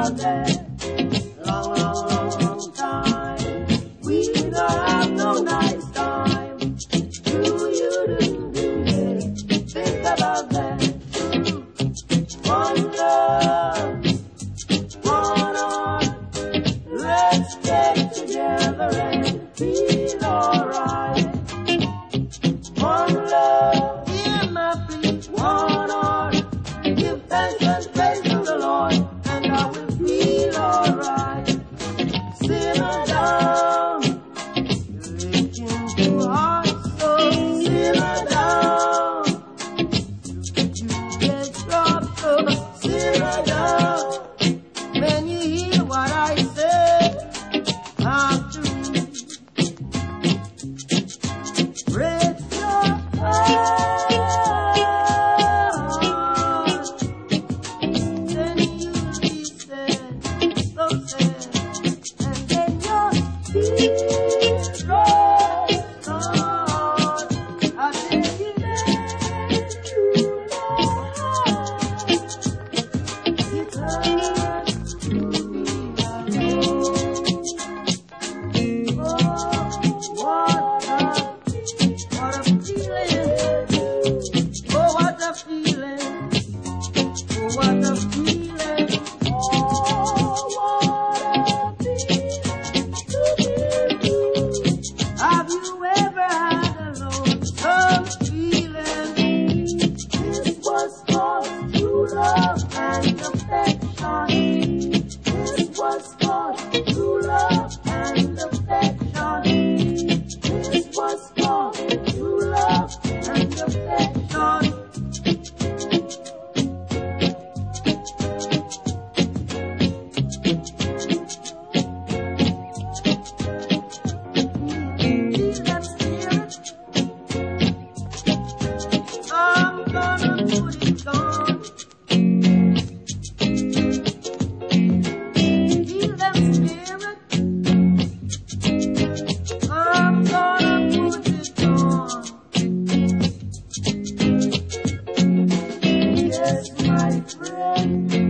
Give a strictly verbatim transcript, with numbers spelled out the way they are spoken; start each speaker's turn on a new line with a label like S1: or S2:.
S1: about that. Long, long, long, long time. We don't have no nice time. Do you, do you, do you think about that? One love, one heart. Let's get together and feel alright. One love, hear my plea. One heart, give thanks and praise to the Lord, and I will feel alright. Simmer down, you're aching too hard, so simmer down. You get dropped, so simmer down. When you hear what I say, I'm through. Break your heart, then you'll be sad, so sad, and then you'll feel right on. I tell you that you know how it hurts to be alone. Oh, what a what a feeling, oh what a feeling, oh what a feeling, oh what a feeling to be blue. Have you ever had a lonesome feeling? This was called true love and affection. This was called true love and affection. This was called true love and affection. Feel that spirit, I'm gonna put it on. Feel that spirit, I'm gonna put it on. Yes, my friend,